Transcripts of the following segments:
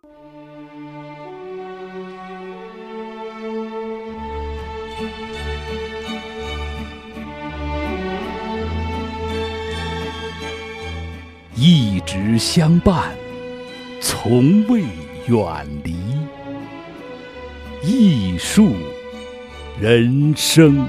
一直相伴，从未远离。艺术人生。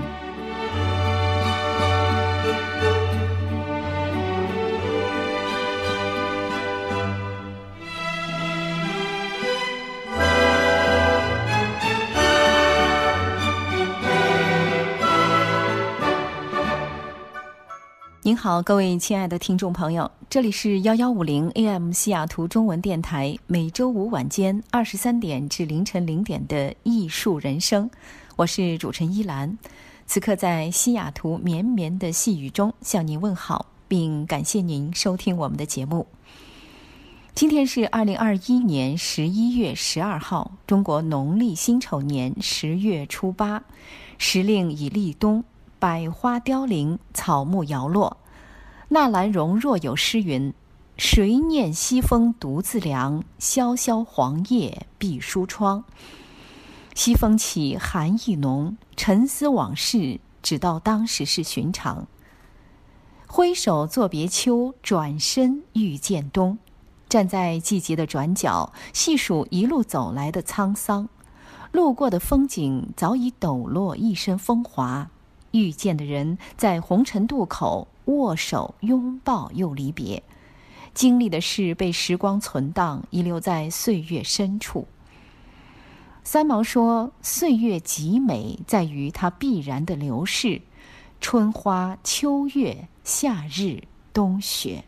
您好，各位亲爱的听众朋友，这里是1150 AM 西雅图中文电台，每周五晚间23点至凌晨0点的艺术人生，我是主持人依兰。此刻在西雅图绵绵的细雨中向您问好，并感谢您收听我们的节目。今天是2021年11月12号，中国农历辛丑年10月初8，时令已立冬，百花凋零，草木摇落。纳兰容若有诗云：谁念西风独自凉，萧萧黄叶闭疏窗。西风起，寒意浓，沉思往事，只道当时是寻常。挥手作别秋，转身欲见冬。站在季节的转角，细数一路走来的沧桑，路过的风景早已抖落一身风华，遇见的人在红尘渡口握手拥抱又离别，经历的事被时光存档，遗留在岁月深处。三毛说，岁月极美在于它必然的流逝，春花秋月，夏日冬雪。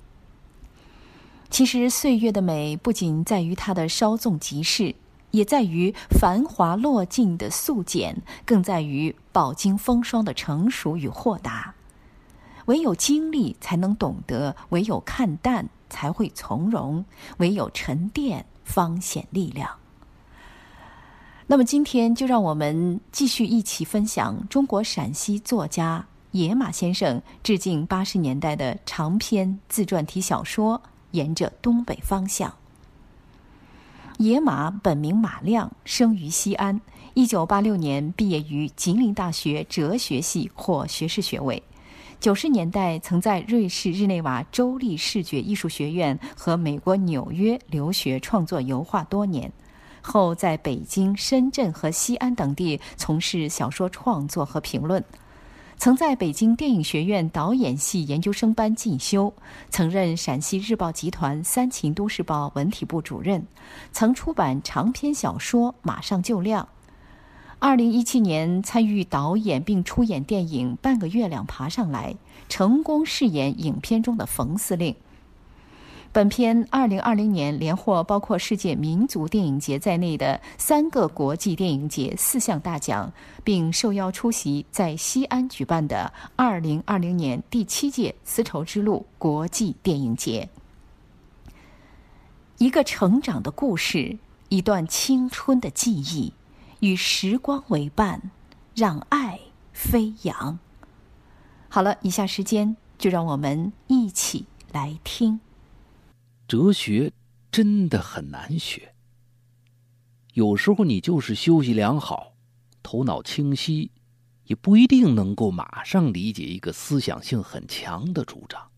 其实岁月的美不仅在于它的稍纵即逝，也在于繁华落尽的素简，更在于饱经风霜的成熟与豁达。唯有经历才能懂得，唯有看淡才会从容，唯有沉淀方显力量。那么今天就让我们继续一起分享中国陕西作家野马先生致敬80年代的长篇自传体小说《沿着东北方向》。野马本名马亮，生于西安，1986年毕业于吉林大学哲学系，获学士学位。90年代曾在瑞士日内瓦州立视觉艺术学院和美国纽约留学创作油画多年，后在北京、深圳和西安等地从事小说创作和评论。曾在北京电影学院导演系研究生班进修，曾任陕西日报集团三秦都市报文体部主任，曾出版长篇小说《马上就亮》。2017年参与导演并出演电影《半个月亮爬上来》，成功饰演影片中的冯司令。本片2020年连获包括世界民族电影节在内的3个国际电影节4项大奖，并受邀出席在西安举办的2020年第7届丝绸之路国际电影节。一个成长的故事，一段青春的记忆，与时光为伴，让爱飞扬。好了，以下时间就让我们一起来听。 哲学真的很难学，有时候你就是休息良好，头脑清晰，也不一定能够马上理解一个思想性很强的主张。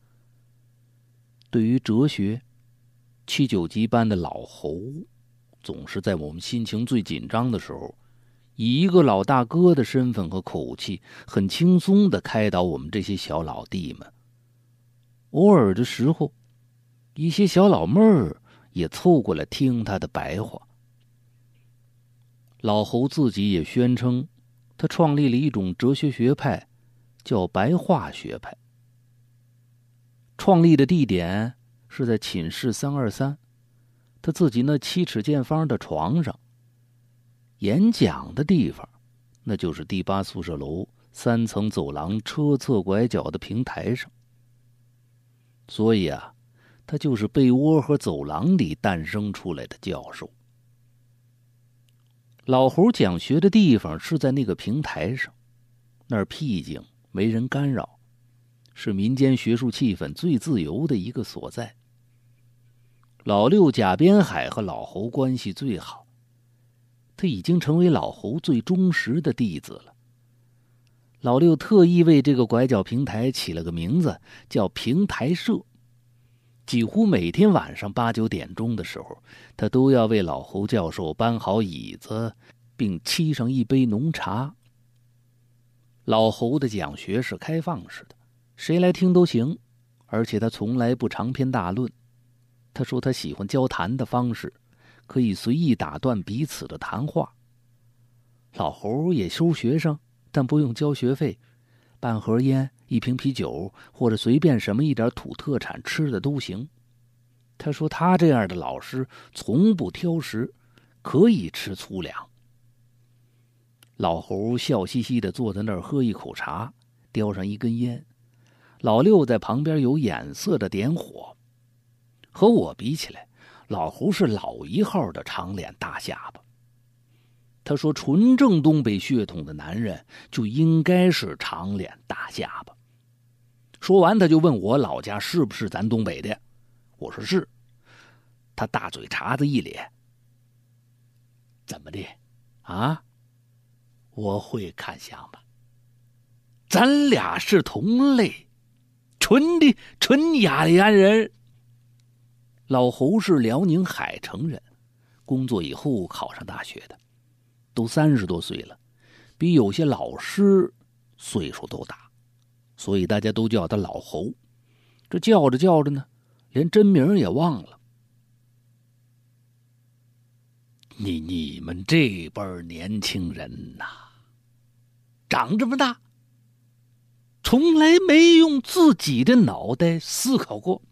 对于哲学，7、9级班的老侯总是在我们心情最紧张的时候，以一个老大哥的身份和口气，很轻松地开导我们这些小老弟们。偶尔的时候，一些小老妹儿也凑过来听他的白话。老侯自己也宣称，他创立了一种哲学学派，叫白话学派。创立的地点是在寝室323，他自己那7尺见方的床上。演讲的地方，那就是第8宿舍楼3层走廊车侧拐角的平台上。所以啊，他就是被窝和走廊里诞生出来的教授。老侯讲学的地方是在那个平台上，那儿僻静，没人干扰，是民间学术气氛最自由的一个所在。 老六贾边海和老侯关系最好，他已经成为老侯最忠实的弟子了。老六特意为这个拐角平台起了个名字，叫平台社。几乎每天晚上8、9点钟的时候，他都要为老侯教授搬好椅子，并沏上一杯浓茶。老侯的讲学是开放式的，谁来听都行，而且他从来不长篇大论。他说他喜欢交谈的方式，可以随意打断彼此的谈话。老侯也收学生，但不用交学费，半盒烟、1瓶啤酒，或者随便什么一点土特产吃的都行。他说他这样的老师从不挑食，可以吃粗粮。老侯笑嘻嘻地坐在那儿喝一口茶，叼上一根烟。老六在旁边有眼色的点火。和我比起来，老侯是老一号的长脸大下巴。他说纯正东北血统的男人就应该是长脸大下巴。说完他就问我老家是不是咱东北的，我说是。他大嘴茬子一咧，怎么的啊？我会看相吧？咱俩是同类，纯雅利安人。老侯是辽宁海城人，工作以后考上大学的，都30多岁了，比有些老师岁数都大，所以大家都叫他老侯。这叫着叫着呢，连真名也忘了。你们这辈年轻人呐，长这么大，从来没用自己的脑袋思考过，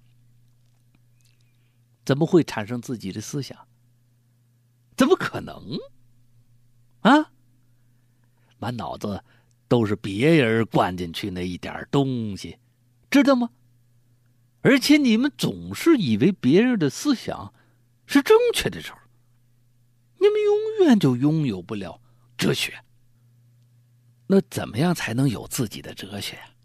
怎么会产生自己的思想？怎么可能啊？满脑子都是别人灌进去那一点东西，知道吗？而且你们总是以为别人的思想是正确的时候，你们永远就拥有不了哲学。那怎么样才能有自己的哲学啊？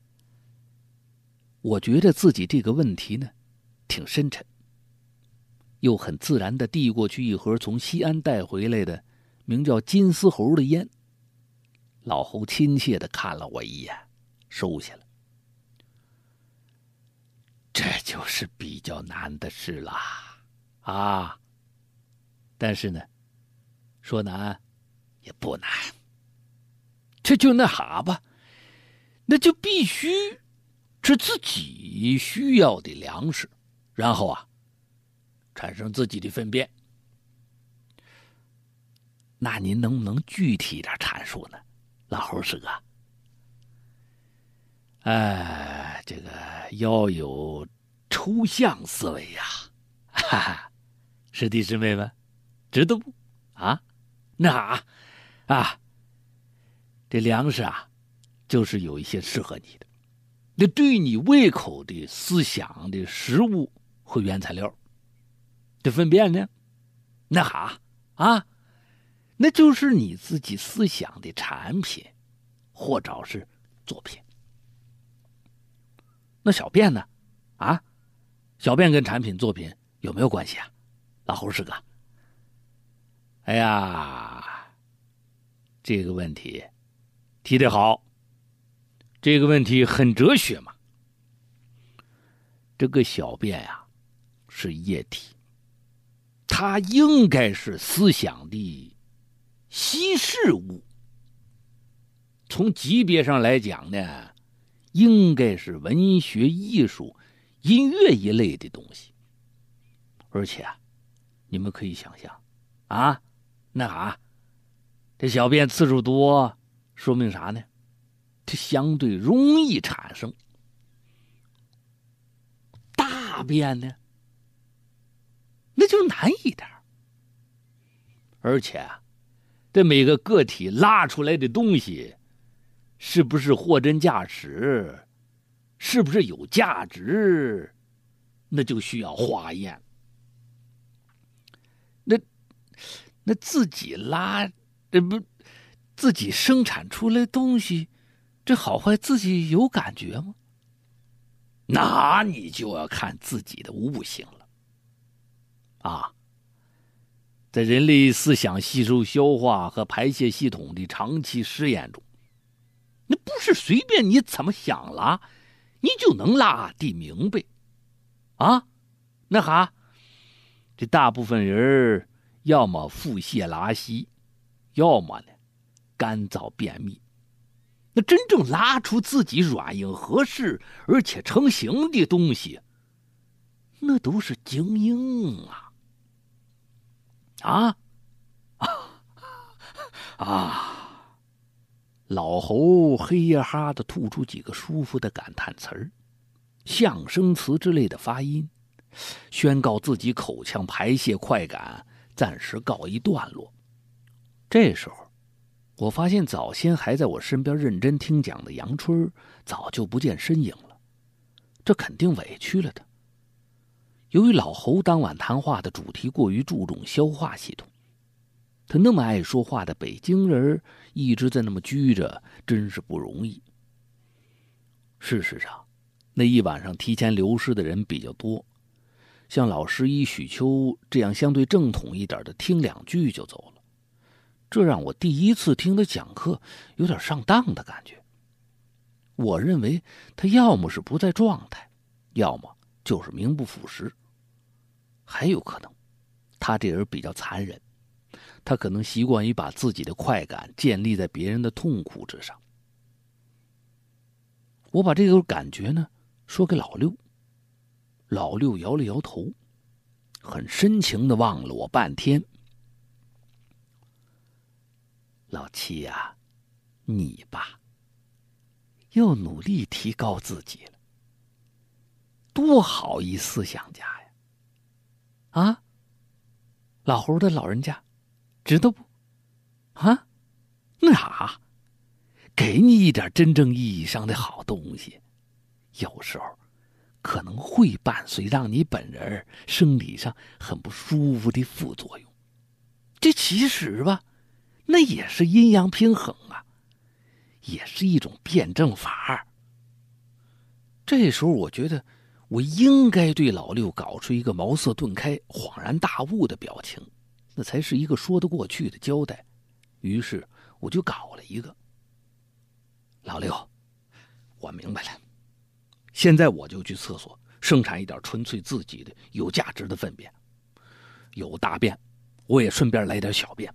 我觉得自己这个问题呢，挺深沉。又很自然地递过去一盒从西安带回来的名叫金丝猴的烟。老侯亲切地看了我一眼，收下了。这就是比较难的事啦，啊！但是呢，说难也不难。这就那哈吧，那就必须吃自己需要的粮食，然后啊，产生自己的粪便。那您能不能具体一点阐述呢，老侯师哥？这个要有抽象思维呀，哈哈，师弟师妹们，知道不？啊，那这粮食啊，就是有一些适合你的，那对你胃口的思想的食物和原材料。这粪便呢，那那就是你自己思想的产品，或者是作品。那小便呢？小便跟产品作品有没有关系啊？老侯师哥。哎呀，这个问题提得好，这个问题很哲学嘛。这个小便呀，是液体，它应该是思想的稀释物。从级别上来讲呢，应该是文学、艺术、音乐一类的东西。而且你们可以想象这小便次数多，说明啥呢？它相对容易产生。大便呢，那就难一点。而且这每个个体拉出来的东西是不是货真价实，是不是有价值，那就需要化验。那自己拉，自己生产出来东西，这好坏自己有感觉吗？那你就要看自己的悟性了。 啊，在人类思想吸收、消化和排泄系统的长期实验中，那不是随便你怎么想了，你就能拉的明白啊。那哈，这大部分人要么腹泻拉稀，要么呢干燥便秘。那真正拉出自己软硬合适而且成型的东西，那都是精英老侯嘿呀哈的吐出几个舒服的感叹词儿，象声词之类的发音，宣告自己口腔排泄快感暂时告一段落。这时候我发现早先还在我身边认真听讲的杨春早就不见身影了，这肯定委屈了他。由于老侯当晚谈话的主题过于注重消化系统，他那么爱说话的北京人一直在那么拘着，真是不容易。事实上，那一晚上提前流失的人比较多，像老十一、许秋这样相对正统一点的，听2句就走了。这让我第一次听他讲课有点上当的感觉。我认为他要么是不在状态，要么就是名不副实。还有可能，他这人比较残忍，他可能习惯于把自己的快感建立在别人的痛苦之上。我把这个感觉呢说给老六，老六摇了摇头，很深情地望了我半天。老七呀，你吧，又努力提高自己了，多好一思想家呀！啊，老侯的老人家，知道不？啊，那啥，给你一点真正意义上的好东西，有时候可能会伴随让你本人生理上很不舒服的副作用。这其实吧，那也是阴阳平衡啊，也是一种辩证法。这时候我觉得我应该对老六搞出一个茅塞顿开、恍然大悟的表情，那才是一个说得过去的交代。于是我就搞了一个：老六，我明白了，现在我就去厕所生产一点纯粹自己的有价值的粪便，有大便我也顺便来点小便。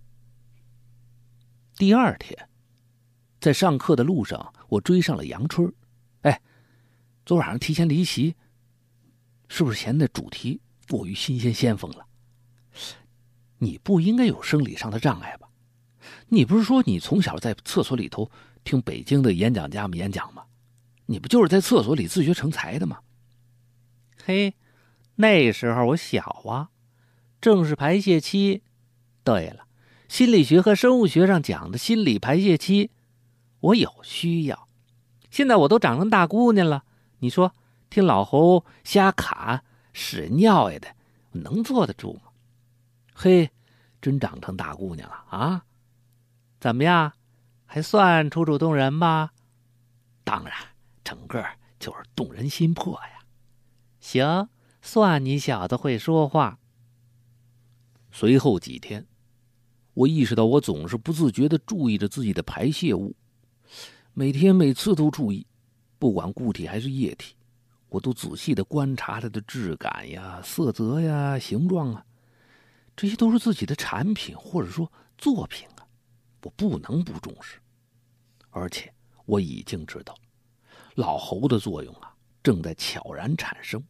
第二天在上课的路上，我追上了杨春。哎，昨晚上提前离席，是不是嫌那主题过于新鲜先锋了？你不应该有生理上的障碍吧？你不是说你从小在厕所里头听北京的演讲家们演讲吗？你不就是在厕所里自学成才的吗？嘿，那时候我小啊，正是排泄期。对了，心理学和生物学上讲的心理排泄期，我有需要。现在我都长成大姑娘了，你说听老侯瞎侃屎尿呀的，能坐得住吗？嘿，真长成大姑娘了啊！怎么样，还算楚楚动人吧？当然，整个就是动人心魄呀。行，算你小子会说话。随后几天，我意识到我总是不自觉地注意着自己的排泄物，每次都注意，不管固体还是液体，我都仔细地观察它的质感呀、色泽呀、形状啊，这些都是自己的产品或者说作品啊，我不能不重视。而且我已经知道，老侯的作用啊，正在悄然产生。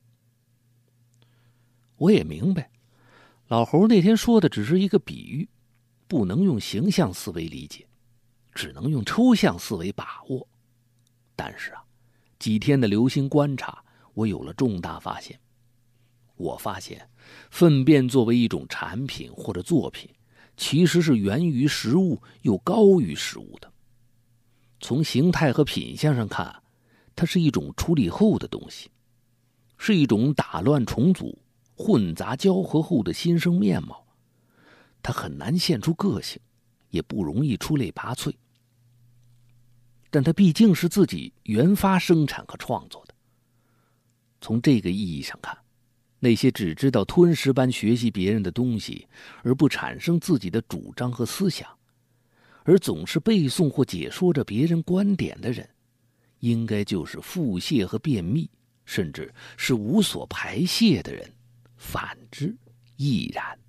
我也明白，老侯那天说的只是一个比喻，不能用形象思维理解，只能用抽象思维把握。但是啊，几天的留心观察，我有了重大发现。我发现，粪便作为一种产品或者作品，其实是源于食物又高于食物的。从形态和品相上看，它是一种处理后的东西，是一种打乱重组、混杂交合后的新生面貌。它很难现出个性，也不容易出类拔萃。但它毕竟是自己原发生产和创作的。从这个意义上看， 那些只知道吞食般学习别人的东西，而不产生自己的主张和思想，而总是背诵或解说着别人观点的人，应该就是腹泻和便秘，甚至是无所排泄的人。反之亦然。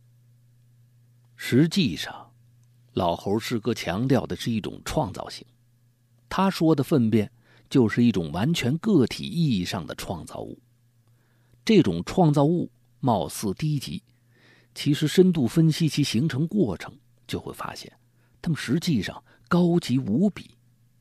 实际上，老猴师哥强调的是一种创造性。他说的粪便就是一种完全个体意义上的创造物。这种创造物貌似低级，其实深度分析其形成过程，就会发现它们实际上高级无比。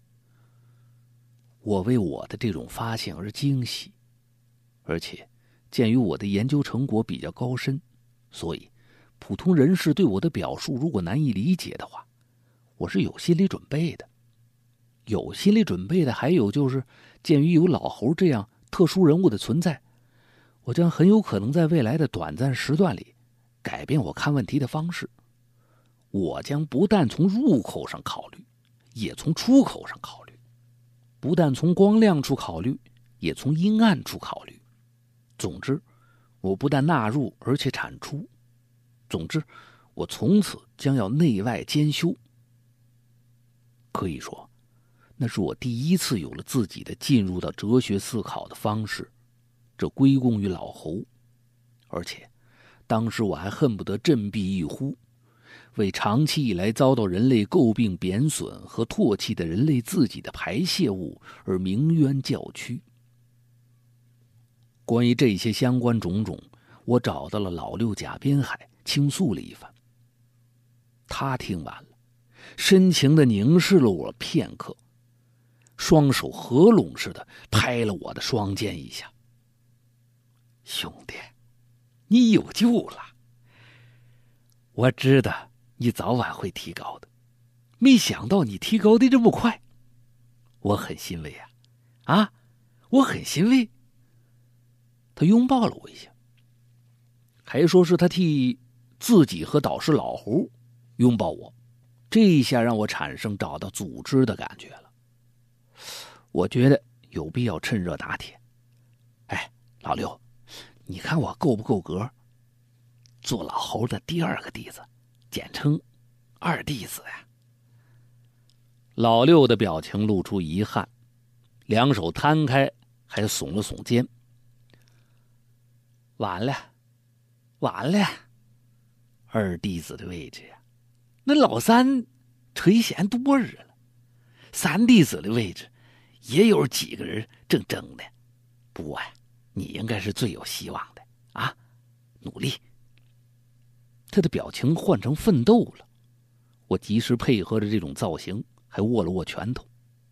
我为我的这种发现而惊喜，而且鉴于我的研究成果比较高深，所以普通人士对我的表述如果难以理解的话，我是有心理准备的。有心理准备的还有就是，鉴于有老猴这样特殊人物的存在，我将很有可能在未来的短暂时段里改变我看问题的方式。我将不但从入口上考虑，也从出口上考虑；不但从光亮处考虑，也从阴暗处考虑。总之，我不但纳入，而且产出。总之，我从此将要内外兼修。可以说，那是我第一次有了自己的进入到哲学思考的方式，这归功于老侯。而且，当时我还恨不得振臂一呼，为长期以来遭到人类诟病、贬损和唾弃的人类自己的排泄物而鸣冤叫屈。关于这些相关种种，我找到了老六贾边海，倾诉了一番。他听完了，深情地凝视了我片刻，双手合拢似的拍了我的双肩一下。兄弟，你有救了。我知道你早晚会提高的，没想到你提高的这么快，我很欣慰啊！我很欣慰。他拥抱了我一下，还说是他替自己和导师老胡拥抱我，这一下让我产生找到组织的感觉了。我觉得有必要趁热打铁。哎，老六，你看我够不够格做老猴的第二个弟子，简称二弟子呀？老六的表情露出遗憾，两手摊开，还耸了耸肩。完了，二弟子的位置呀，那老三垂涎多日了。三弟子的位置也有几个人正争呢。不过呀，你应该是最有希望的啊！努力。他的表情换成奋斗了，我及时配合着这种造型，还握了握拳头。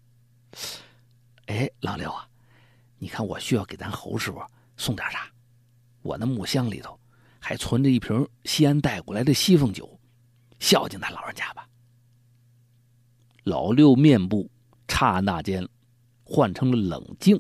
哎，老六啊，你看我需要给咱侯师傅送点啥？我那木箱里头还存着一瓶西安带过来的西凤酒，孝敬咱老人家吧。老六面部刹那间换成了冷静。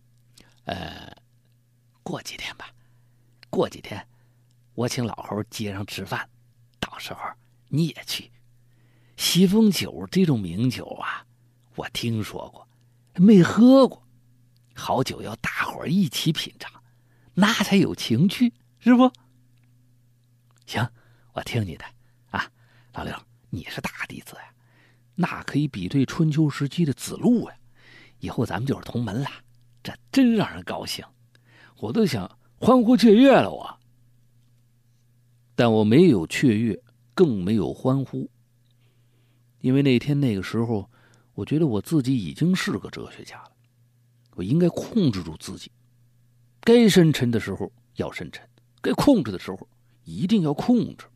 过几天吧，过几天我请老猴街上吃饭，到时候你也去。西凤酒这种名酒啊，我听说过，没喝过。好酒要大伙儿一起品尝，那才有情趣，是不？行，我听你的啊，老六，你是大弟子呀，那可以比对春秋时期的子路呀，以后咱们就是同门了，这真让人高兴，我都想欢呼雀跃了我。但我没有雀跃，更没有欢呼，因为那天那个时候，我觉得我自己已经是个哲学家了，我应该控制住自己，该深沉的时候要深沉，该控制的时候一定要控制。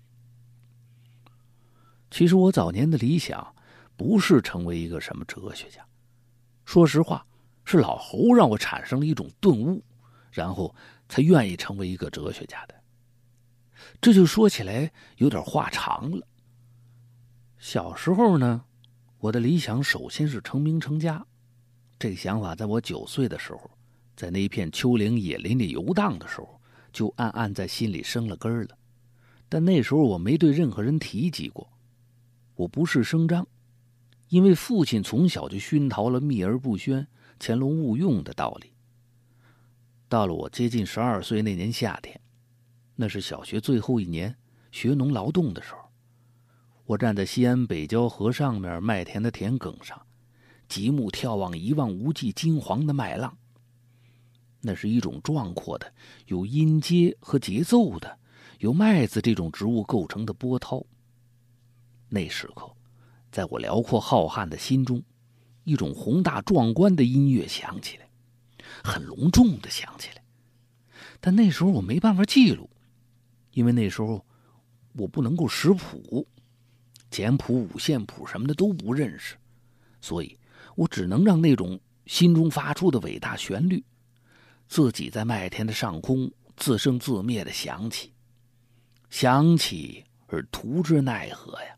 其实我早年的理想不是成为一个什么哲学家，说实话，是老侯让我产生了一种顿悟，然后才愿意成为一个哲学家的。这就说起来有点话长了。小时候呢，我的理想首先是成名成家，这个想法在我9岁的时候，在那一片丘陵野林里游荡的时候，就暗暗在心里生了根了。但那时候我没对任何人提及过，我不是声张，因为父亲从小就熏陶了秘而不宣、潜龙勿用的道理。 到了我接近12岁那年夏天，那是小学最后一年学农劳动的时候，我站在西安北郊河上面麦田的田埂上，极目眺望一望无际金黄的麦浪。那是一种壮阔的、有音阶和节奏的、由麦子这种植物构成的波涛。那时刻，在我辽阔浩瀚的心中，一种宏大壮观的音乐响起来，很隆重的响起来。但那时候我没办法记录，因为那时候我不能够识谱，简谱、五线谱什么的都不认识，所以我只能让那种心中发出的伟大旋律自己在麦田的上空自生自灭的响起，响起而徒之奈何呀。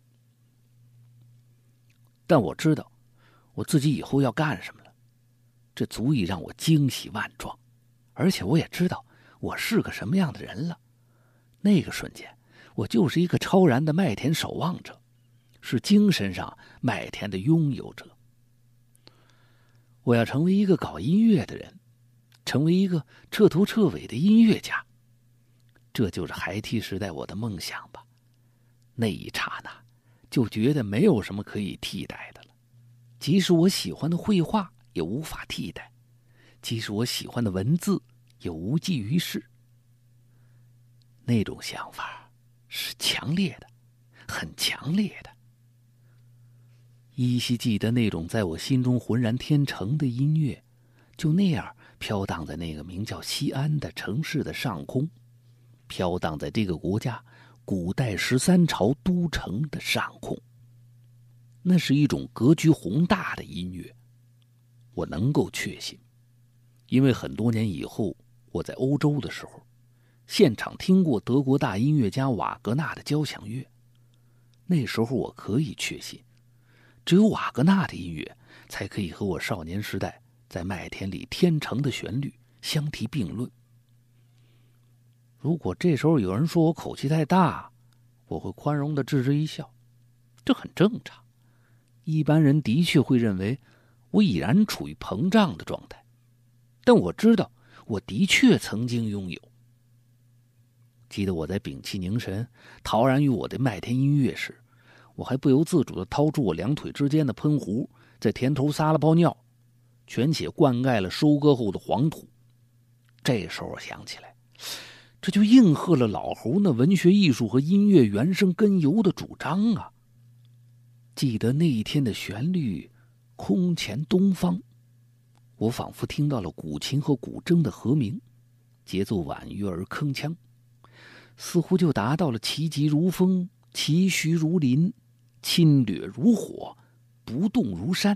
但我知道我自己以后要干什么了，这足以让我惊喜万状，而且我也知道我是个什么样的人了。那个瞬间，我就是一个超然的麦田守望者，是精神上麦田的拥有者。我要成为一个搞音乐的人，成为一个彻头彻尾的音乐家，这就是孩提时代我的梦想吧。那一刹那，就觉得没有什么可以替代的了，即使我喜欢的绘画也无法替代，即使我喜欢的文字也无济于事。那种想法是强烈的，很强烈的。依稀记得那种在我心中浑然天成的音乐，就那样飘荡在那个名叫西安的城市的上空，飘荡在这个国家古代13朝都城的上空。那是一种格局宏大的音乐，我能够确信，因为很多年以后我在欧洲的时候，现场听过德国大音乐家瓦格纳的交响乐。那时候我可以确信，只有瓦格纳的音乐才可以和我少年时代在麦田里天成的旋律相提并论。如果这时候有人说我口气太大，我会宽容地置之一笑，这很正常。一般人的确会认为我已然处于膨胀的状态，但我知道我的确曾经拥有。记得我在屏气凝神陶然于我的麦田音乐时，我还不由自主地掏出我两腿之间的喷壶，在田头撒了泡尿，全且灌溉了收割后的黄土。这时候我想起来，这就应和了老侯那文学艺术和音乐原生根由的主张啊。记得那一天的旋律空前东方，我仿佛听到了古琴和古筝的和鸣，节奏婉约而铿锵，似乎就达到了其疾如风，其徐如林，侵略如火，不动如山。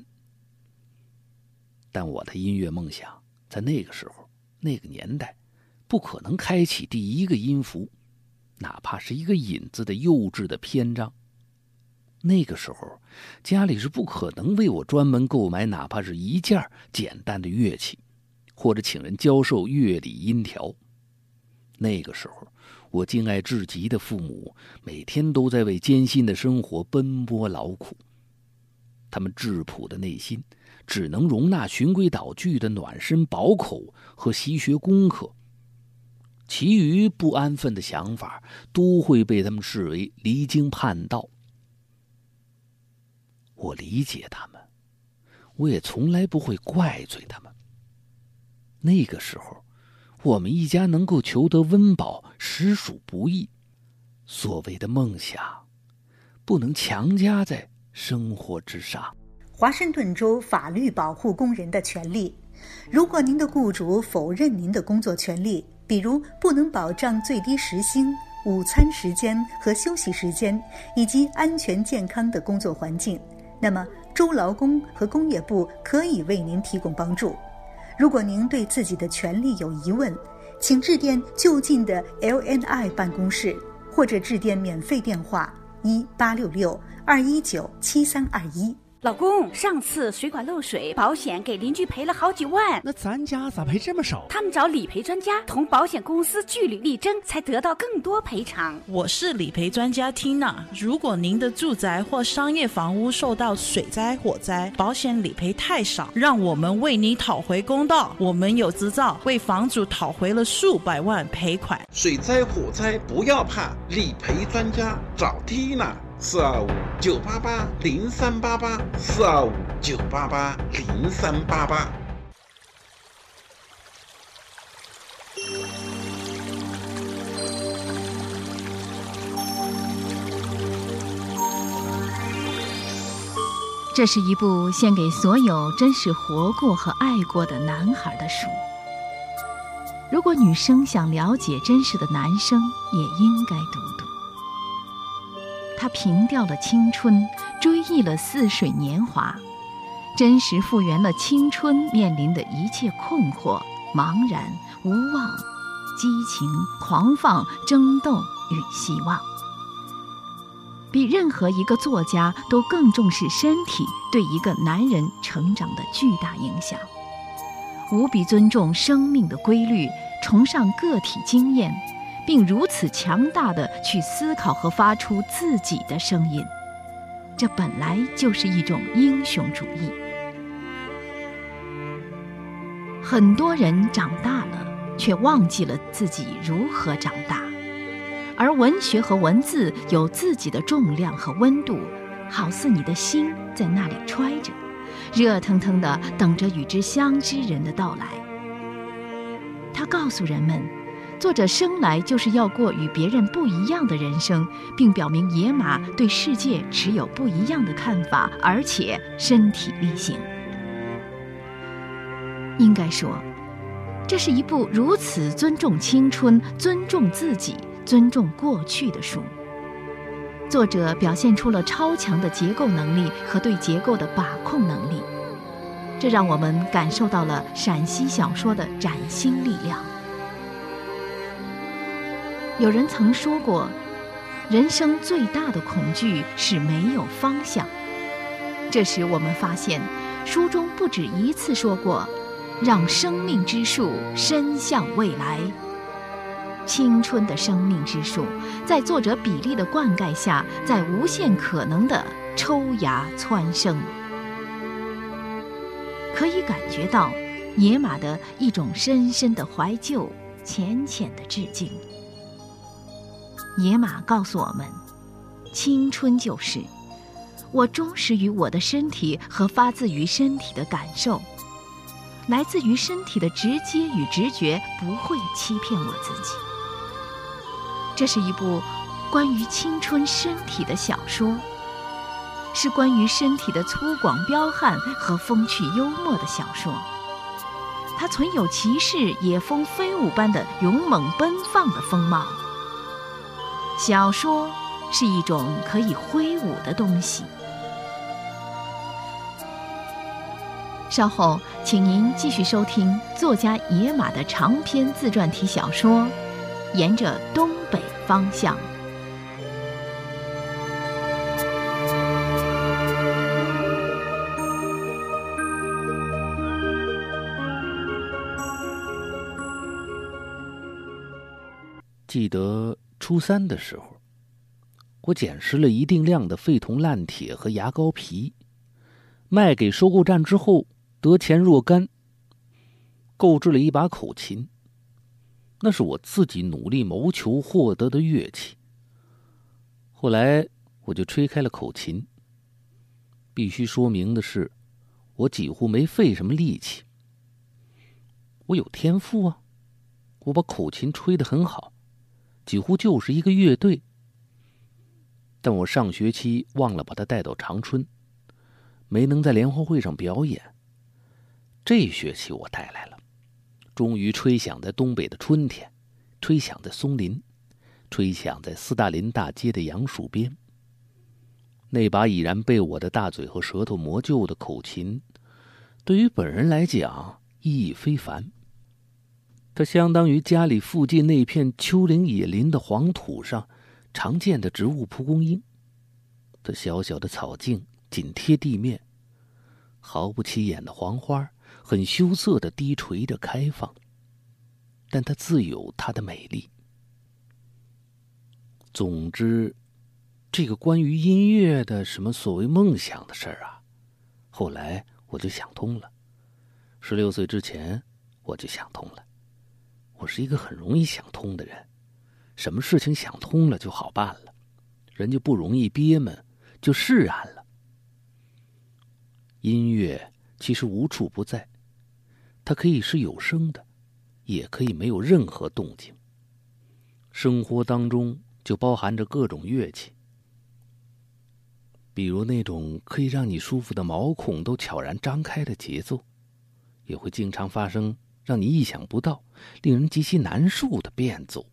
但我的音乐梦想在那个时候那个年代不可能开启第一个音符，哪怕是一个引子的幼稚的篇章。那个时候家里是不可能为我专门购买哪怕是一件简单的乐器，或者请人教授乐理音调。那个时候我敬爱至极的父母每天都在为艰辛的生活奔波劳苦，他们质朴的内心只能容纳循规蹈矩的暖身饱口和习学功课，其余不安分的想法都会被他们视为离经叛道。我理解他们，我也从来不会怪罪他们。那个时候我们一家能够求得温饱实属不易，所谓的梦想不能强加在生活之上。 华盛顿州法律保护工人的权利，如果您的雇主否认您的工作权利，比如不能保障最低时薪、午餐时间和休息时间，以及安全健康的工作环境，那么州劳工和工业部可以为您提供帮助。如果您对自己的权利有疑问，请致电就近的 LNI 办公室，或者致电免费电话1866-219-7321。 老公，上次水管漏水，保险给邻居赔了好几万， 那咱家咋赔这么少？ 他们找理赔专家同保险公司据理力争，才得到更多赔偿。 我是理赔专家 Tina， 如果您的住宅或商业房屋受到水灾、火灾，保险理赔太少，让我们为你讨回公道。我们有执照，为房主讨回了数百万赔款。 水灾火灾不要怕，理赔专家找 Tina，425-9888，425-9888，0388。 这是一部献给所有真实活过和爱过的男孩的书。如果女生想了解真实的男生，也应该读读。他凭吊了青春，追忆了似水年华，真实复原了青春面临的一切困惑、茫然、无望、激情、狂放、争斗与希望。比任何一个作家都更重视身体对一个男人成长的巨大影响，无比尊重生命的规律，崇尚个体经验，并如此强大地去思考和发出自己的声音，这本来就是一种英雄主义。很多人长大了，却忘记了自己如何长大。而文学和文字有自己的重量和温度，好似你的心在那里揣着，热腾腾地等着与之相知人的到来。他告诉人们，作者生来就是要过与别人不一样的人生，并表明野马对世界持有不一样的看法，而且身体力行。应该说，这是一部如此尊重青春、尊重自己、尊重过去的书。作者表现出了超强的结构能力和对结构的把控能力，这让我们感受到了陕西小说的崭新力量。有人曾说过，人生最大的恐惧是没有方向。这时我们发现，书中不止一次说过，让生命之树伸向未来。青春的生命之树，在作者笔力的灌溉下，在无限可能的抽芽蹿生。可以感觉到野马的一种深深的怀旧，浅浅的致敬。野马告诉我们，青春就是我忠实于我的身体和发自于身体的感受，来自于身体的直接与直觉不会欺骗我自己。这是一部关于青春身体的小说，是关于身体的粗犷彪悍和风趣幽默的小说。它存有骑士野蜂飞舞般的勇猛奔放的风貌。小说是一种可以挥舞的东西。稍后请您继续收听作家野马的长篇自传体小说《沿着东北方向》。 记得初三的时候，我捡拾了一定量的废铜烂铁和牙膏皮，卖给收购站之后得钱若干，购置了一把口琴。那是我自己努力谋求获得的乐器。后来我就吹开了口琴。必须说明的是，我几乎没费什么力气。我有天赋啊，我把口琴吹得很好，几乎就是一个乐队。但我上学期忘了把它带到长春，没能在联欢会上表演。这学期我带来了，终于吹响在东北的春天，吹响在松林，吹响在斯大林大街的杨树边。那把已然被我的大嘴和舌头磨旧的口琴，对于本人来讲意义非凡。它相当于家里附近那片丘陵野林的黄土上常见的植物蒲公英。它小小的草茎紧贴地面， 毫不起眼的黄花，很羞涩地低垂着开放，但它自有它的美丽。总之，这个关于音乐的什么所谓梦想的事儿啊，后来我就想通了。16岁之前我就想通了。我是一个很容易想通的人，什么事情想通了就好办了，人就不容易憋闷，就释然了。音乐其实无处不在，它可以是有声的，也可以没有任何动静。生活当中就包含着各种乐器，比如那种可以让你舒服的毛孔都悄然张开的节奏，也会经常发生让你意想不到、令人极其难受的变奏。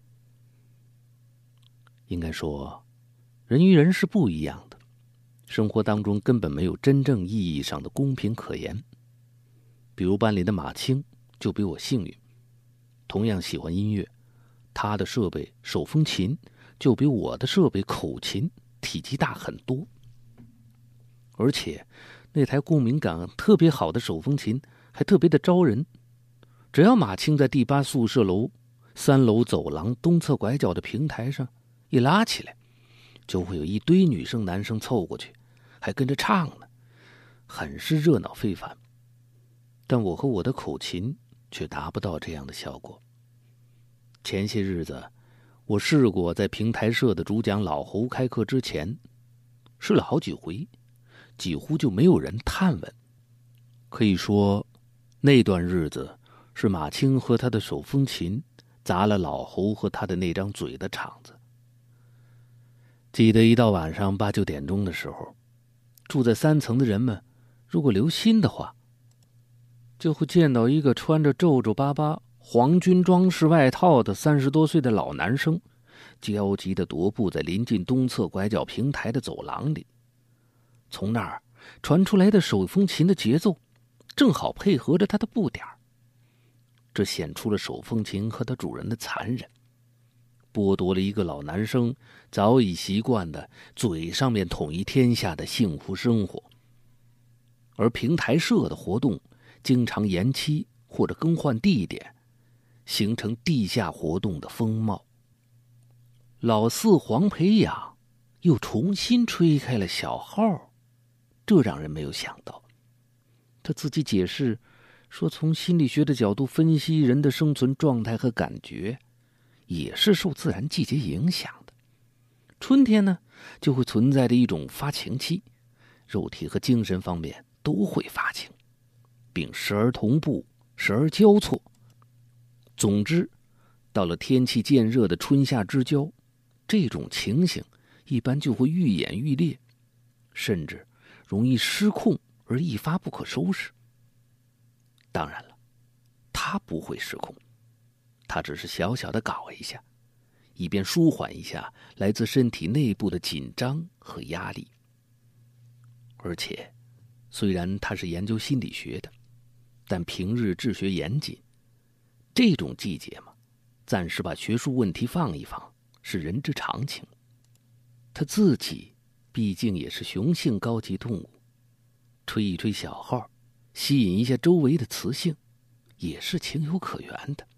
应该说，人与人是不一样的，生活当中根本没有真正意义上的公平可言。比如班里的马青就比我幸运，同样喜欢音乐，他的设备手风琴就比我的设备口琴体积大很多，而且那台共鸣感特别好的手风琴还特别的招人。只要马青在第8宿舍楼3楼走廊东侧拐角的平台上一拉起来，就会有一堆女生男生凑过去，还跟着唱呢，很是热闹非凡。但我和我的口琴却达不到这样的效果。前些日子我试过在平台社的主讲老侯开课之前，试了好几回，几乎就没有人探问。可以说那段日子是马青和他的手风琴砸了老侯和他的那张嘴的场子。记得一到晚上8、9点钟的时候，住在3层的人们如果留心的话，就会见到一个穿着皱皱巴巴皇军装饰外套的30多岁的老男生，焦急地踱步在临近东侧拐角平台的走廊里。从那儿传出来的手风琴的节奏正好配合着他的步点，这显出了手风琴和他主人的残忍，剥夺了一个老男生早已习惯的嘴上面统一天下的幸福生活。而平台社的活动经常延期或者更换地点，形成地下活动的风貌。老四黄培养又重新吹开了小号，这让人没有想到。他自己解释说，从心理学的角度分析人的生存状态和感觉，也是受自然季节影响的。春天呢，就会存在着一种发情期，肉体和精神方面都会发情，并时而同步，时而交错。总之，到了天气渐热的春夏之交，这种情形一般就会愈演愈烈，甚至容易失控而一发不可收拾。当然了，他不会失控，他只是小小的搞一下，以便舒缓一下来自身体内部的紧张和压力。而且，虽然他是研究心理学的，但平日治学严谨，这种季节嘛，暂时把学术问题放一放是人之常情。他自己毕竟也是雄性高级动物，吹一吹小号，吸引一下周围的雌性，也是情有可原的。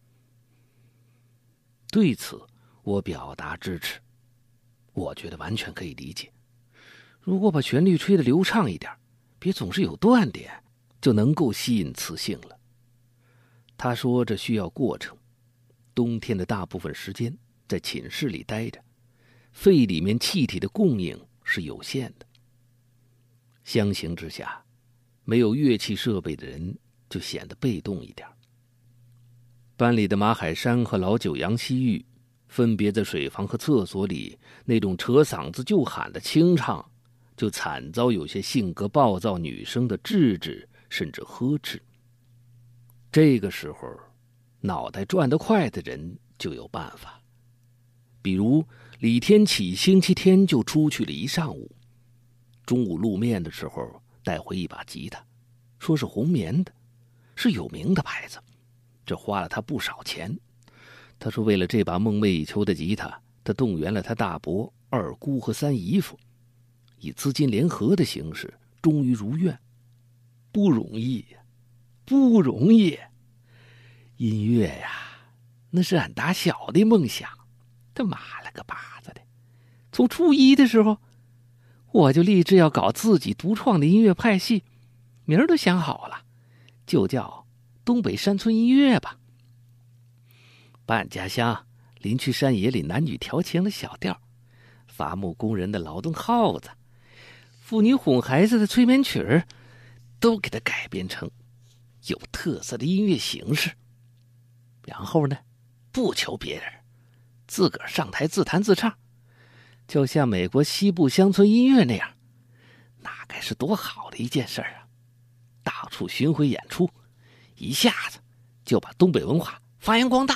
对此我表达支持，我觉得完全可以理解。如果把旋律吹得流畅一点，别总是有断点，就能够吸引雌性了。他说这需要过程，冬天的大部分时间在寝室里待着，肺里面气体的供应是有限的。相形之下，没有乐器设备的人就显得被动一点。班里的马海山和老九杨希玉分别在水房和厕所里那种扯嗓子就喊的清唱，就惨遭有些性格暴躁女生的制止甚至呵斥。这个时候，脑袋转得快的人就有办法。比如李天启星期天就出去了一上午，中午露面的时候带回一把吉他，说是红棉的，是有名的牌子，这花了他不少钱。他说为了这把梦寐以求的吉他，他动员了他大伯、二姑和三姨夫，以资金联合的形式终于如愿。 不容易呀，不容易。音乐呀，那是俺打小的梦想。他妈了个巴子的！从初一的时候，我就立志要搞自己独创的音乐派系，名儿都想好了，就叫东北山村音乐吧。把俺家乡林区山野里男女调情的小调，伐木工人的劳动号子，妇女哄孩子的催眠曲儿，都给它改编成有特色的音乐形式。然后呢，不求别人，自个儿上台自弹自唱，就像美国西部乡村音乐那样，那该是多好的一件事啊！到处巡回演出，一下子就把东北文化发扬光大。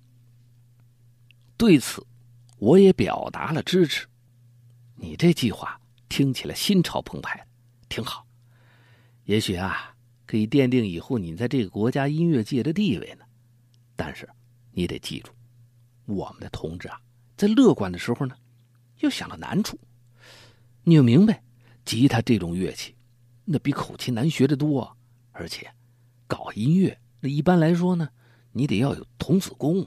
对此，我也表达了支持。你这计划听起来心潮澎湃的，挺好。也许啊，可以奠定以后你在这个国家音乐界的地位呢。但是，你得记住，我们的同志啊，在乐观的时候呢，又想到难处。你要明白，吉他这种乐器，那比口琴难学得多，而且，搞音乐那一般来说呢，你得要有童子功。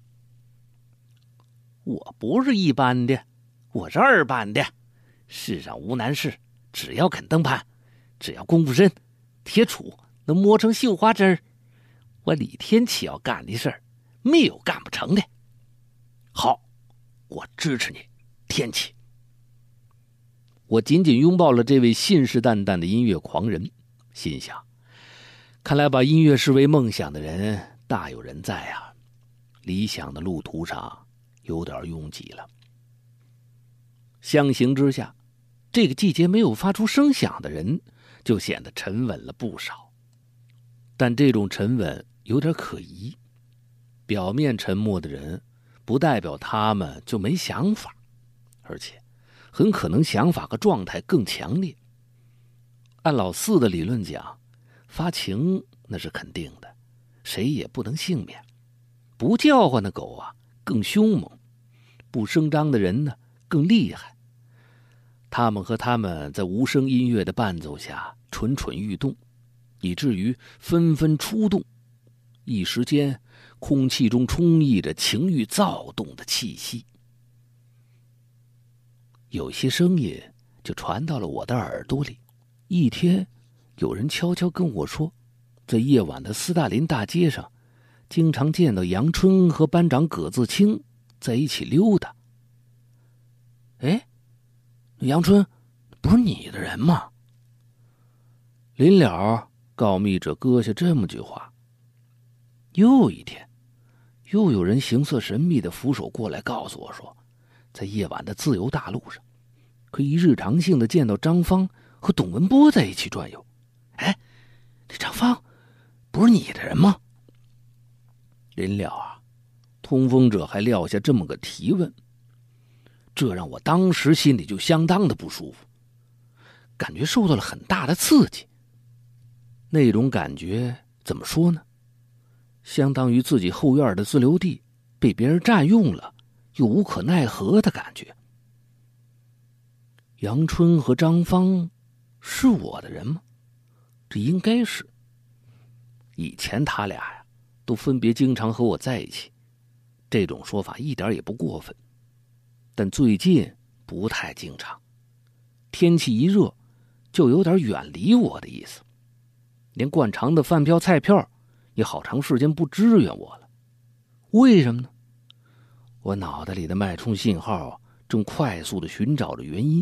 我不是一般的，我是二班的。世上无难事，只要肯登攀，只要功夫深，铁杵能磨成绣花针儿。我李天启要干的事儿，没有干不成的。好，我支持你，天启。我紧紧拥抱了这位信誓旦旦的音乐狂人，心想，看来把音乐视为梦想的人大有人在啊。理想的路途上有点拥挤了。相形之下，这个季节没有发出声响的人就显得沉稳了不少。但这种沉稳有点可疑，表面沉默的人不代表他们就没想法，而且很可能想法和状态更强烈。按老四的理论讲，发情那是肯定的，谁也不能幸免。不叫唤的狗啊更凶猛，不声张的人呢更厉害。他们和他们在无声音乐的伴奏下蠢蠢欲动，以至于纷纷出动。一时间，空气中充溢着情欲躁动的气息。有些声音就传到了我的耳朵里。一天，有人悄悄跟我说，在夜晚的斯大林大街上，经常见到杨春和班长葛自清在一起溜达。哎，杨春不是你的人吗？临了，告密者搁下这么句话。又一天，又有人形色神秘的扶手过来告诉我说，在夜晚的自由大路上，可以日常性的见到张芳和董文波在一起转悠。哎，这张芳不是你的人吗？临了啊，通风者还撂下这么个提问，这让我当时心里就相当的不舒服，感觉受到了很大的刺激。那种感觉怎么说呢？相当于自己后院的自留地被别人占用了，又无可奈何的感觉。杨春和张芳是我的人吗？这应该是。以前他俩呀，都分别经常和我在一起，这种说法一点也不过分。但最近不太经常，天气一热，就有点远离我的意思，连惯常的饭票菜票也好长时间不支援我了。为什么呢？我脑袋里的脉冲信号正快速地寻找着原因。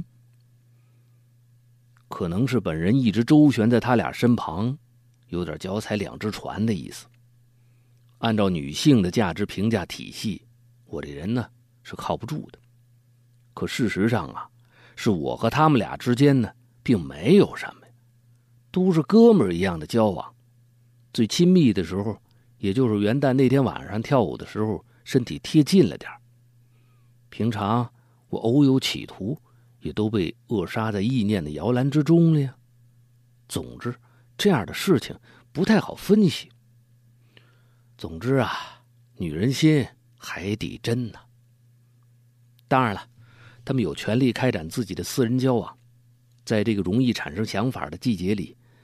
可能是本人一直周旋在他俩身旁，有点脚踩两只船的意思。按照女性的价值评价体系，我这人呢是靠不住的。可事实上啊，是我和他们俩之间呢并没有什么，都是哥们儿一样的交往。最亲密的时候，也就是元旦那天晚上跳舞的时候，身体贴近了点。平常我偶有企图，也都被扼杀在意念的摇篮之中了呀。总之，这样的事情不太好分析。总之啊，女人心海底针呐。当然了，他们有权利开展自己的私人交往。在这个容易产生想法的季节里，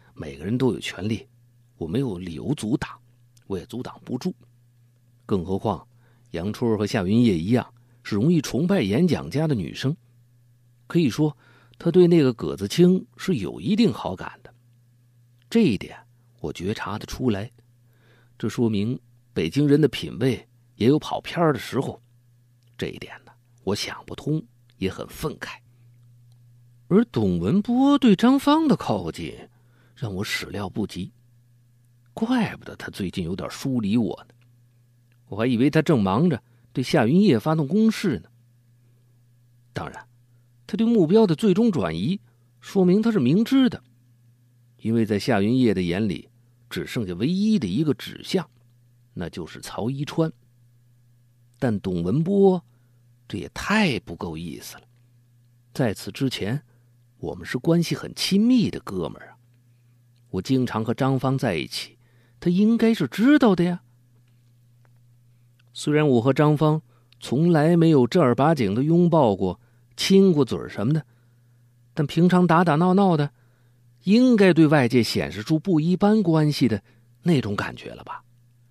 每个人都有权利，我没有理由阻挡，我也阻挡不住。更何况杨春和夏云烨一样，是容易崇拜演讲家的女生，可以说她对那个葛子清是有一定好感的。这一点我觉察得出来，这说明北京人的品味也有跑偏的时候。这一点呢，我想不通，也很愤慨。而董文波对张芳的靠近让我始料不及，怪不得他最近有点疏离我呢。我还以为他正忙着对夏云烨发动攻势呢。当然，他对目标的最终转移，说明他是明知的，因为在夏云烨的眼里，只剩下唯一的一个指向，那就是曹一川。但董文波，这也太不够意思了。在此之前，我们是关系很亲密的哥们儿啊，我经常和张芳在一起，他应该是知道的呀。虽然我和张芳从来没有正儿八经的拥抱过、亲过嘴什么的，但平常打打闹闹的，应该对外界显示出不一般关系的那种感觉了吧。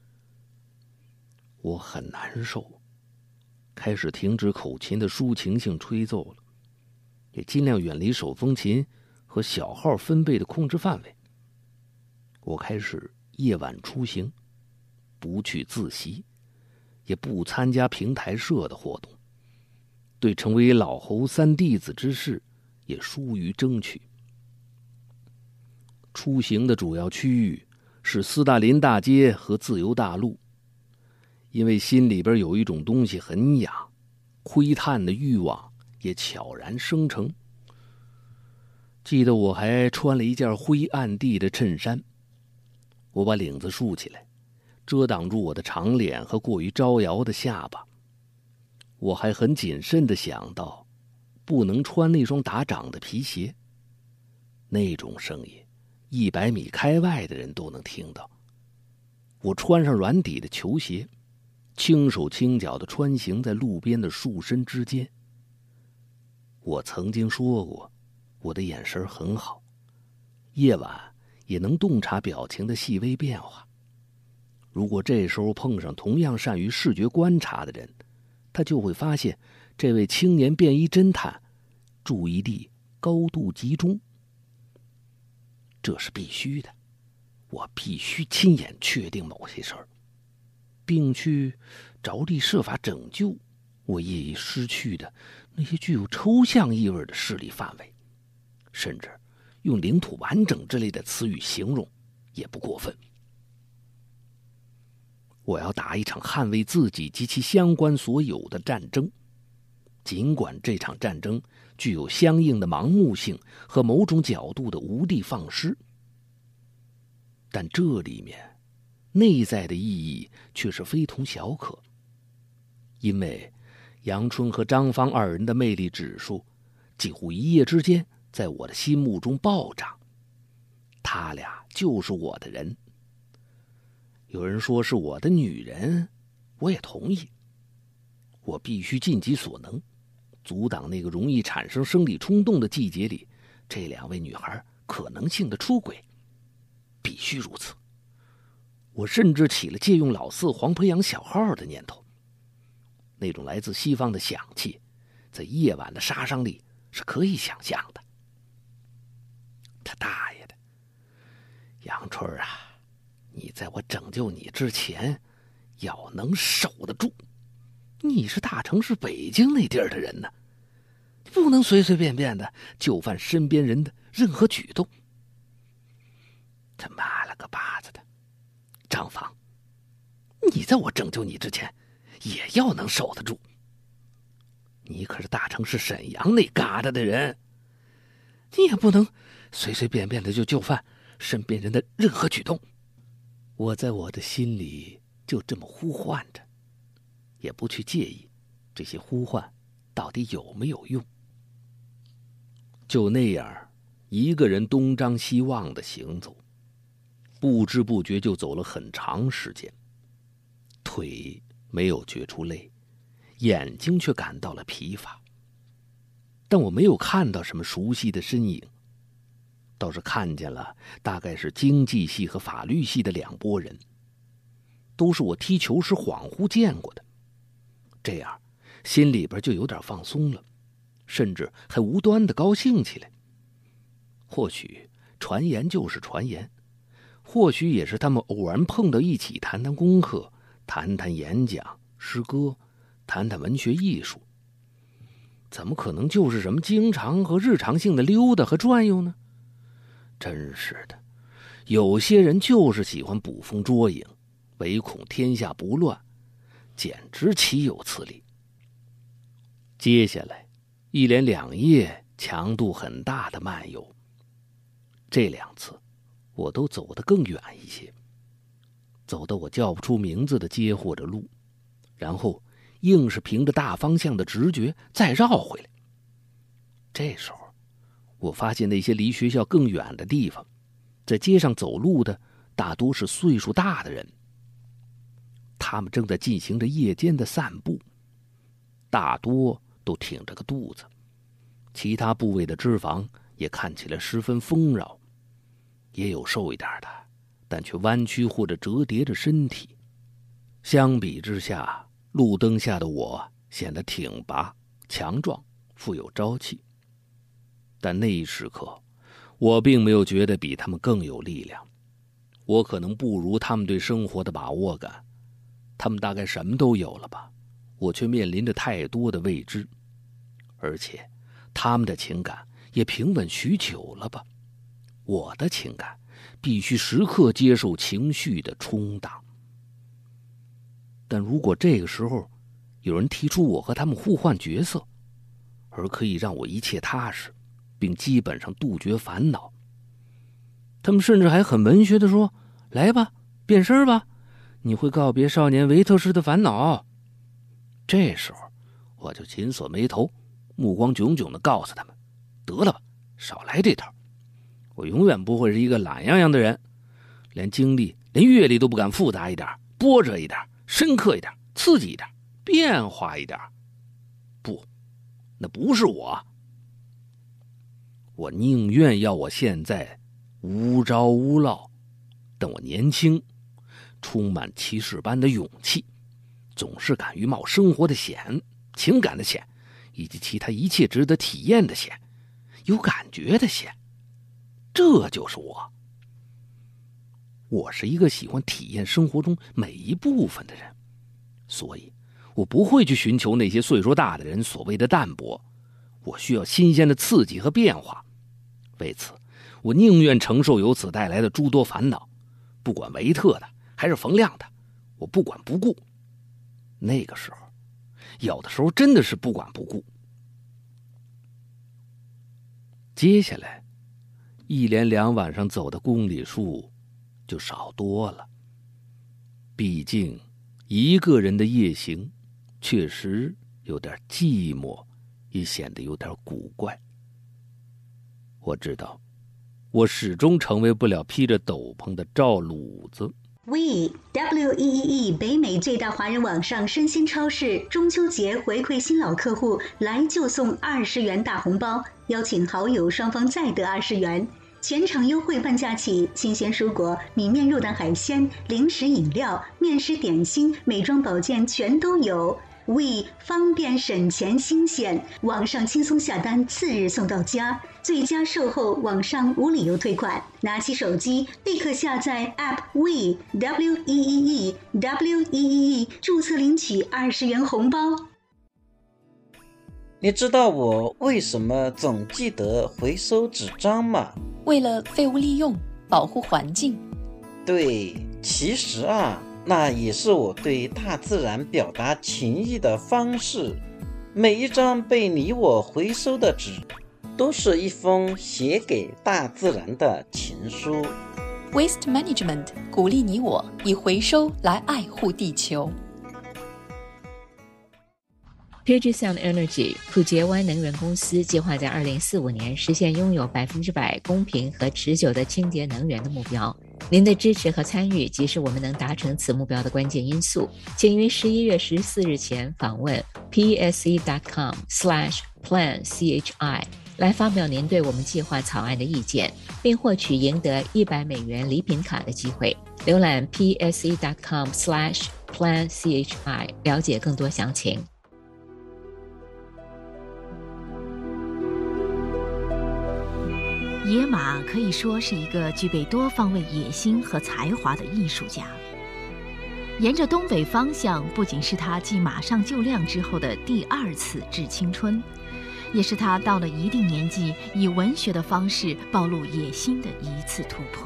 我很难受，开始停止口琴的抒情性吹奏了，也尽量远离手风琴和小号分贝的控制范围。我开始夜晚出行，不去自习，也不参加平台社的活动，对成为老侯三弟子之事也疏于争取。出行的主要区域是斯大林大街和自由大路，因为心里边有一种东西很痒，窥探的欲望也悄然生成。记得我还穿了一件灰暗地的衬衫，我把领子竖起来，遮挡住我的长脸和过于招摇的下巴。我还很谨慎地想到，不能穿那双打掌的皮鞋，那种声音100米开外的人都能听到。我穿上软底的球鞋，轻手轻脚地穿行在路边的树身之间。我曾经说过，我的眼神很好，夜晚也能洞察表情的细微变化。如果这时候碰上同样善于视觉观察的人，他就会发现这位青年便衣侦探注意力高度集中。这是必须的，我必须亲眼确定某些事儿，并去着力设法拯救我业已失去的那些具有抽象意味的视力范围，甚至用领土完整之类的词语形容也不过分。我要打一场捍卫自己及其相关所有的战争，尽管这场战争具有相应的盲目性和某种角度的无的放矢，但这里面内在的意义却是非同小可。因为杨春和张芳二人的魅力指数几乎一夜之间在我的心目中暴涨，他俩就是我的人。有人说是我的女人，我也同意。我必须尽己所能，阻挡那个容易产生生理冲动的季节里这两位女孩可能性的出轨，必须如此。我甚至起了借用老四黄培养小号的念头。那种来自西方的响器，在夜晚的杀伤力是可以想象的。他大爷的，杨春啊，你在我拯救你之前，要能守得住。你是大城市北京那地儿的人呢，不能随随便便的就范身边人的任何举动。他妈了个巴子的，张芳，你在我拯救你之前，也要能守得住。你可是大城市沈阳那旮瘩的人，你也不能随随便便的就犯身边人的任何举动。我在我的心里就这么呼唤着，也不去介意这些呼唤到底有没有用。就那样一个人东张西望的行走，不知不觉就走了很长时间，腿没有觉出累，眼睛却感到了疲乏。但我没有看到什么熟悉的身影， 倒是看见了大概是经济系和法律系的2拨人，都是我踢球时恍惚见过的。这样心里边就有点放松了，甚至还无端的高兴起来。或许传言就是传言，或许也是他们偶然碰到一起谈谈功课，谈谈演讲、诗歌，谈谈文学艺术。怎么可能就是什么经常和日常性的溜达和转悠呢？真是的，有些人就是喜欢捕风捉影，唯恐天下不乱，简直岂有此理。接下来1连2夜强度很大的漫游，这2次我都走得更远一些，走到我叫不出名字的街或者路，然后硬是凭着大方向的直觉再绕回来。这时候我发现那些离学校更远的地方，在街上走路的大多是岁数大的人，他们正在进行着夜间的散步，大多都挺着个肚子，其他部位的脂肪也看起来十分丰饶，也有瘦一点的，但却弯曲或者折叠着身体。相比之下，路灯下的我显得挺拔、强壮、富有朝气。但那一时刻，我并没有觉得比他们更有力量。我可能不如他们对生活的把握感，他们大概什么都有了吧，我却面临着太多的未知。而且他们的情感也平稳许久了吧，我的情感必须时刻接受情绪的冲荡。但如果这个时候有人提出我和他们互换角色，而可以让我一切踏实，并基本上杜绝烦恼，他们甚至还很文学地说，来吧，变身吧，你会告别少年维特式的烦恼。这时候我就紧锁眉头，目光炯炯地告诉他们，得了吧，少来这套，我永远不会是一个懒洋洋的人，连经历连阅历都不敢复杂一点，波折一点，深刻一点，刺激一点，变化一点。不，那不是我。我宁愿要我现在无招无落，但我年轻，充满骑士般的勇气，总是敢于冒生活的险、情感的险，以及其他一切值得体验的险，有感觉的险。这就是我。我是一个喜欢体验生活中每一部分的人，所以我不会去寻求那些岁数大的人所谓的淡泊，我需要新鲜的刺激和变化。为此，我宁愿承受由此带来的诸多烦恼，不管维特的还是冯亮的，我不管不顾。那个时候，有的时候真的是不管不顾。接下来1连2晚上走的公里数就少多了，毕竟一个人的夜行确实有点寂寞，也显得有点古怪。我知道我始终成为不了披着斗篷的赵鲁子。 WEEE 北美最大华人网上生鲜超市中秋节回馈新老客户，来就送20元大红包，邀请好友双方再得20元，全场优惠半价起，新鲜蔬果、米面肉蛋海鲜、零食饮料、面食点心、美妆保健全都有。We 方便省钱新鲜，网上轻松下单，次日送到家，最佳售后，网上无理由退款。拿起手机立刻下载 App We WEEE 注册领取20元红包。 你知道我为什么总记得回收纸张吗？ 为了废物利用，保护环境。 对，其实啊，那也是我对大自然表达情意的方式。每一张被你我回收的纸，都是一封写给大自然的情书。 Waste Management 鼓励你我以回收来爱护地球。 Puget Sound Energy 普杰湾能源公司计划在2045年实现拥有100%公平和持久的清洁能源的目标。您的支持和参与即是我们能达成此目标的关键因素。请于11月14日前访问 pse.com/planchi 来发表您对我们计划草案的意见，并获取赢得$100礼品卡的机会。浏览 pse.com/planchi 了解更多详情。 野马可以说是一个具备多方位野心和才华的艺术家。沿着东北方向不仅是他继马上就亮之后的第2次致青春，也是他到了一定年纪以文学的方式暴露野心的一次突破。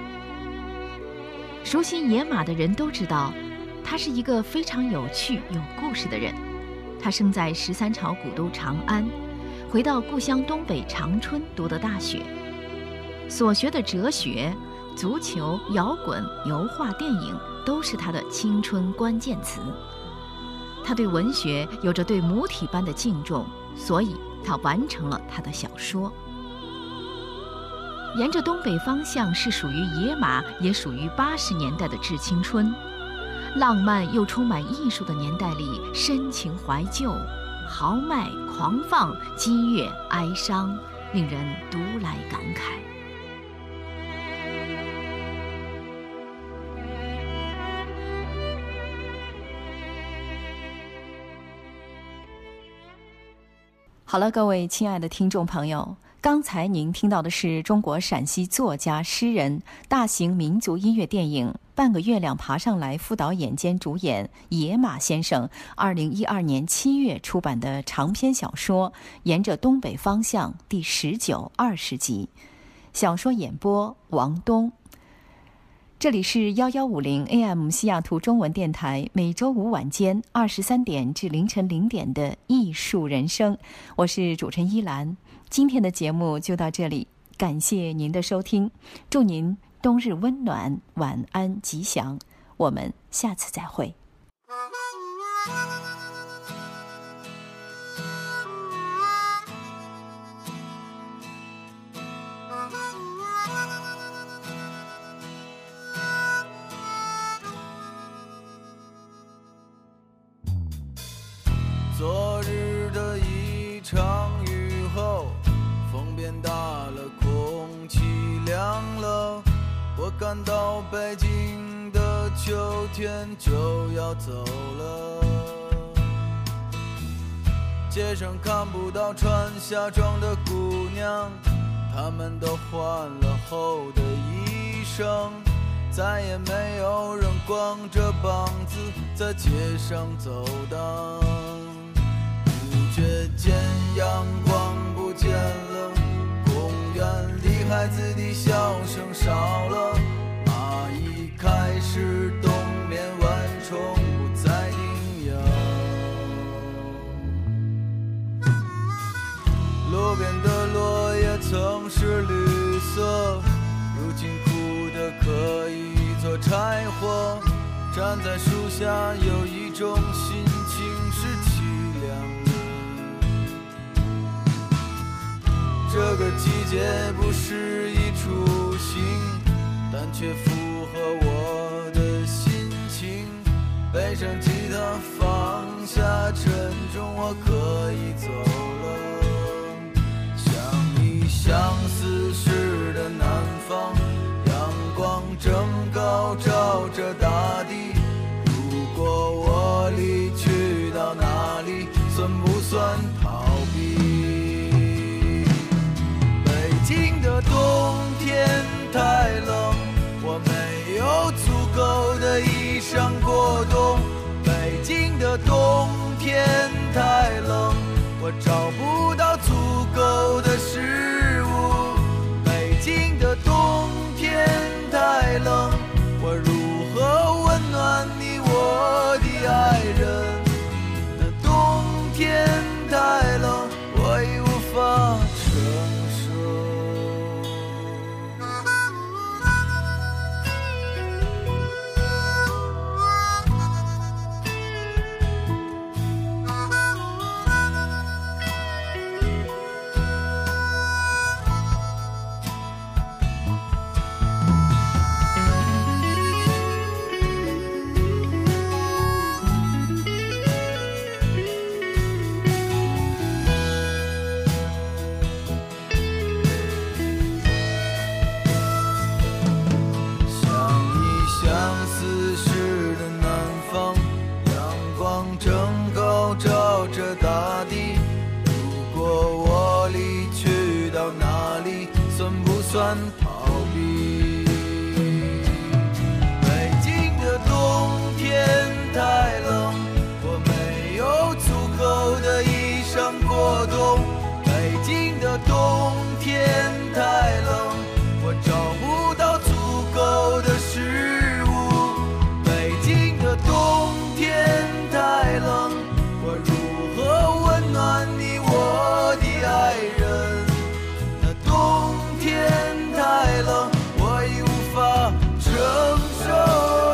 熟悉野马的人都知道，他是一个非常有趣有故事的人。他生在13朝古都长安，回到故乡东北长春读的大学，所学的哲学、足球、摇滚、油画、电影都是他的青春关键词。他对文学有着对母体般的敬重，所以他完成了他的小说。沿着东北方向是属于野马，也属于80年代的致青春，浪漫又充满艺术的年代里，深情怀旧，豪迈狂放，激越哀伤，令人读来感慨。好了，各位亲爱的听众朋友，刚才您听到的是中国陕西作家、诗人、大型民族音乐电影《半个月亮爬上来》副导演兼主演野马先生2012年7月出版的长篇小说《沿着东北方向》第19、20集。小说演播王东。这里是1150 AM 西雅图中文电台，每周五晚间23点至凌晨0点的艺术人生，我是主持人依兰。今天的节目就到这里，感谢您的收听，祝您冬日温暖，晚安吉祥，我们下次再会。 昨日的一场雨后，风变大了，空气凉了，我感到北京的秋天就要走了。街上看不到穿夏装的姑娘，她们都换了厚的衣裳，再也没有人光着膀子在街上走荡。不觉间阳光不见了，公园里孩子的笑声少了，蚂蚁开始冬眠，蚊虫不再叮咬。路边的落叶曾是绿色，如今枯的可以做柴火，站在树下有一种心情是凄凉的。这个季节不适宜出行，但却符合我的心情。背上吉他放下沉重，我可以走了。像你相思时的南方，阳光正高照着大地。如果我离去到哪里，算不算逃避？北京的冬天太冷，我没有足够的衣裳过冬。北京的冬天太冷，我找不到足够的食物。北京的冬天太冷，我如何温暖你我的爱人？那冬天太冷，我已无法承受。 断逃避。北京的冬天太冷，我没有足够的衣裳过冬。北京的冬天太冷，我找不到足够的食物。北京的冬天太冷，我如何温暖你我的爱人？那冬天太冷，我已无法承受。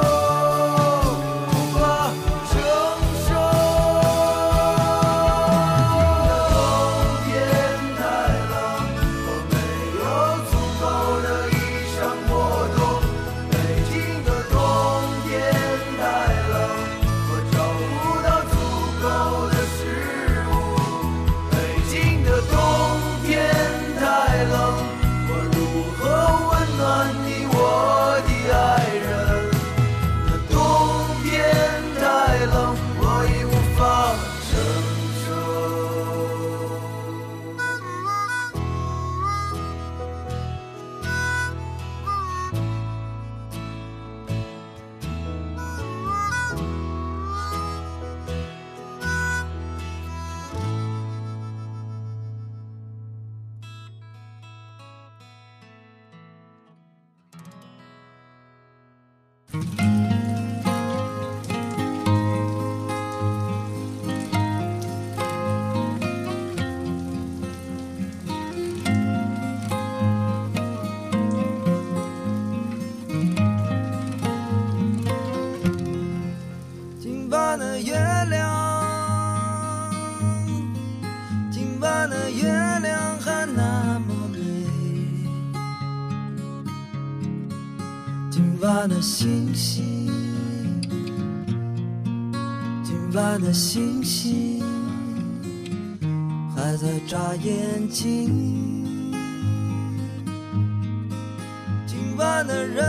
今晚的星星，今晚的星星还在眨眼睛。今晚的人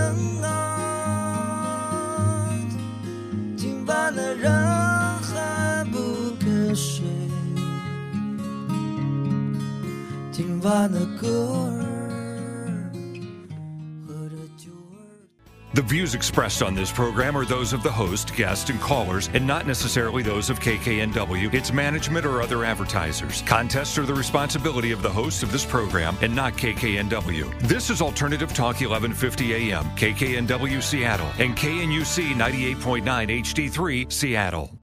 啊，今晚的人还不肯睡。今晚的歌儿。 The views expressed on this program are those of the host, guests, and callers, and not necessarily those of KKNW, its management, or other advertisers. Contests are the responsibility of the host of this program and not KKNW. This is Alternative Talk 1150 AM, KKNW Seattle, and KNUC 98.9 HD3 Seattle.